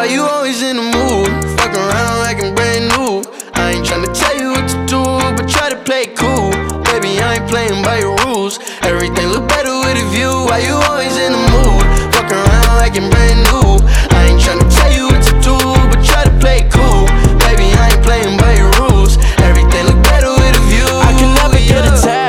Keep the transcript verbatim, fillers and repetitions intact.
Why you always in the mood? Fuck around like I'm brand new. I ain't tryna tell you what to do, but try to play it cool. Baby, I ain't playing by your rules. Everything look better with a view. Why you always in the mood? Fuck around like I'm brand new.